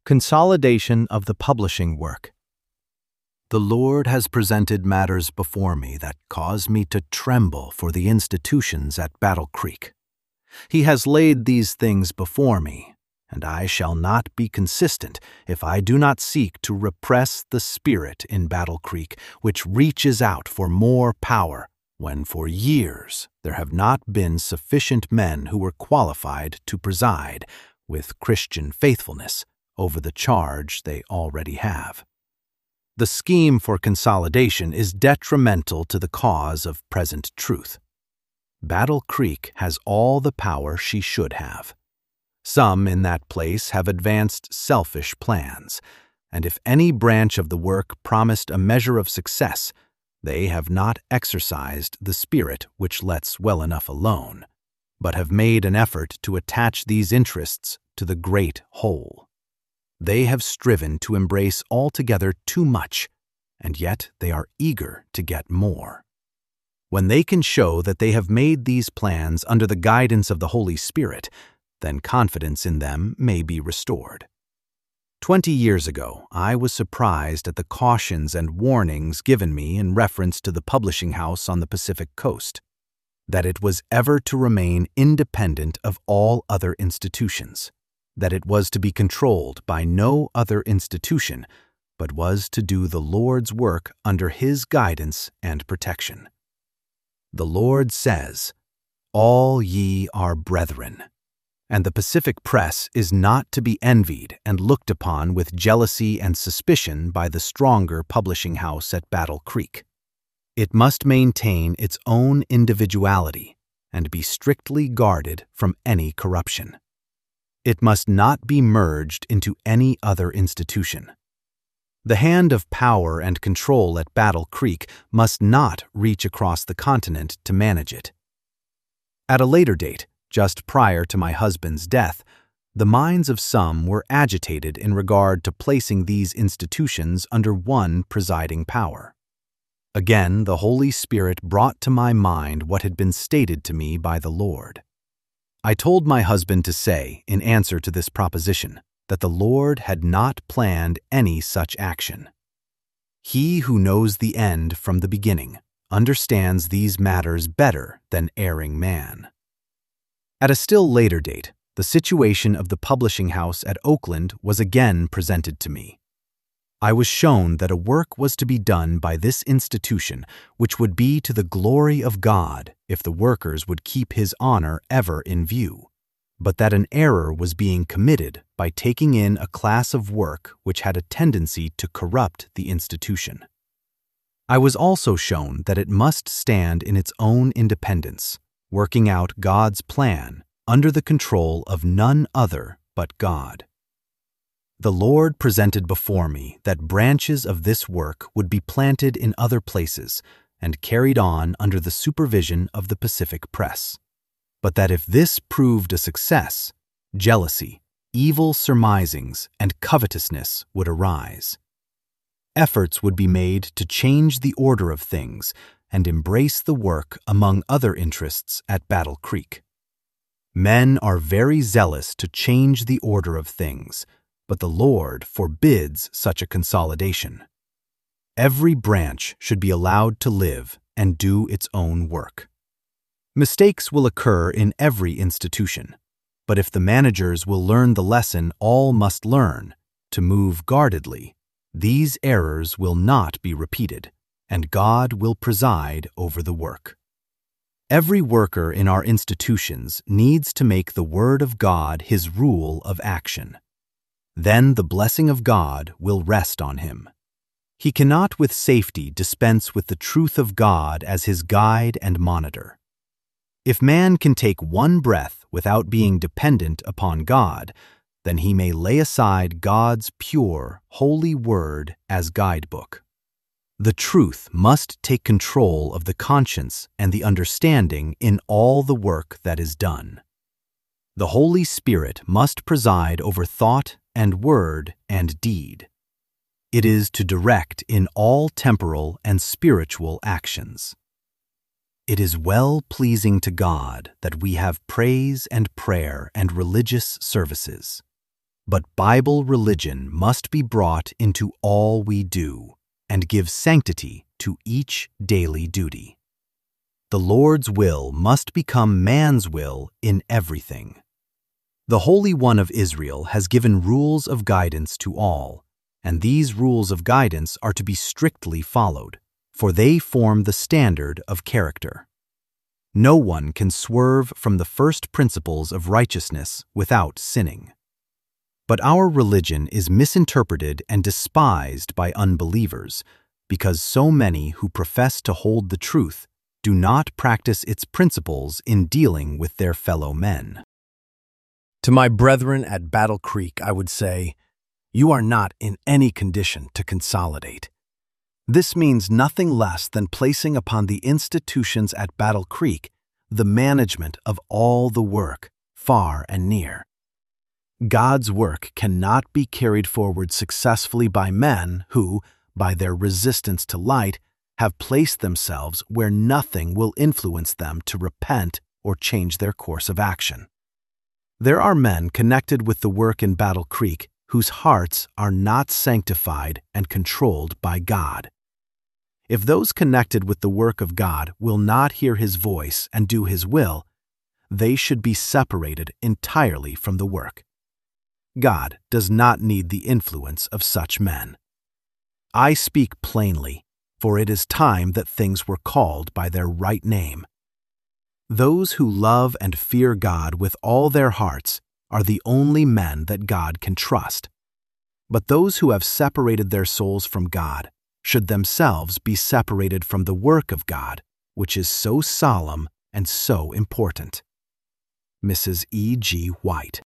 Consolidation of the publishing work. The Lord has presented matters before me that cause me to tremble for the institutions at Battle Creek. He has laid these things before me, and I shall not be consistent if I do not seek to repress the spirit in Battle Creek which reaches out for more power when for years there have not been sufficient men who were qualified to preside, with Christian faithfulness, over the charge they already have. The scheme for consolidation is detrimental to the cause of present truth. Battle Creek has all the power she should have. Some in that place have advanced selfish plans, and if any branch of the work promised a measure of success, they have not exercised the spirit which lets well enough alone, but have made an effort to attach these interests to the great whole. They have striven to embrace altogether too much, and yet they are eager to get more. When they can show that they have made these plans under the guidance of the Holy Spirit, then confidence in them may be restored. 20 years ago, I was surprised at the cautions and warnings given me in reference to the publishing house on the Pacific Coast, that it was ever to remain independent of all other institutions, that it was to be controlled by no other institution, but was to do the Lord's work under His guidance and protection. The Lord says, "All ye are brethren," and the Pacific Press is not to be envied and looked upon with jealousy and suspicion by the stronger publishing house at Battle Creek. It must maintain its own individuality and be strictly guarded from any corruption. It must not be merged into any other institution. The hand of power and control at Battle Creek must not reach across the continent to manage it. At a later date, just prior to my husband's death, the minds of some were agitated in regard to placing these institutions under one presiding power. Again, the Holy Spirit brought to my mind what had been stated to me by the Lord. I told my husband to say, in answer to this proposition, that the Lord had not planned any such action. He who knows the end from the beginning understands these matters better than erring man. At a still later date, the situation of the publishing house at Oakland was again presented to me. I was shown that a work was to be done by this institution which would be to the glory of God if the workers would keep His honor ever in view, but that an error was being committed by taking in a class of work which had a tendency to corrupt the institution. I was also shown that it must stand in its own independence, working out God's plan under the control of none other but God. The Lord presented before me that branches of this work would be planted in other places and carried on under the supervision of the Pacific Press, but that if this proved a success, jealousy, evil surmisings, and covetousness would arise. Efforts would be made to change the order of things and embrace the work among other interests at Battle Creek. Men are very zealous to change the order of things, but the Lord forbids such a consolidation. Every branch should be allowed to live and do its own work. Mistakes will occur in every institution, but if the managers will learn the lesson all must learn, to move guardedly, these errors will not be repeated, and God will preside over the work. Every worker in our institutions needs to make the Word of God his rule of action. Then the blessing of God will rest on him. He cannot with safety dispense with the truth of God as his guide and monitor. If man can take one breath without being dependent upon God, then he may lay aside God's pure, holy word as guidebook. The truth must take control of the conscience and the understanding in all the work that is done. The Holy Spirit must preside over thought and word and deed. It is to direct in all temporal and spiritual actions. It is well-pleasing to God that we have praise and prayer and religious services. But Bible religion must be brought into all we do and give sanctity to each daily duty. The Lord's will must become man's will in everything. The Holy One of Israel has given rules of guidance to all, and these rules of guidance are to be strictly followed, for they form the standard of character. No one can swerve from the first principles of righteousness without sinning. But our religion is misinterpreted and despised by unbelievers because so many who profess to hold the truth do not practice its principles in dealing with their fellow men. To my brethren at Battle Creek, I would say, you are not in any condition to consolidate. This means nothing less than placing upon the institutions at Battle Creek the management of all the work, far and near. God's work cannot be carried forward successfully by men who, by their resistance to light, have placed themselves where nothing will influence them to repent or change their course of action. There are men connected with the work in Battle Creek whose hearts are not sanctified and controlled by God. If those connected with the work of God will not hear His voice and do His will, they should be separated entirely from the work. God does not need the influence of such men. I speak plainly, for it is time that things were called by their right name. Those who love and fear God with all their hearts are the only men that God can trust. But those who have separated their souls from God should themselves be separated from the work of God, which is so solemn and so important. Mrs. E. G. White.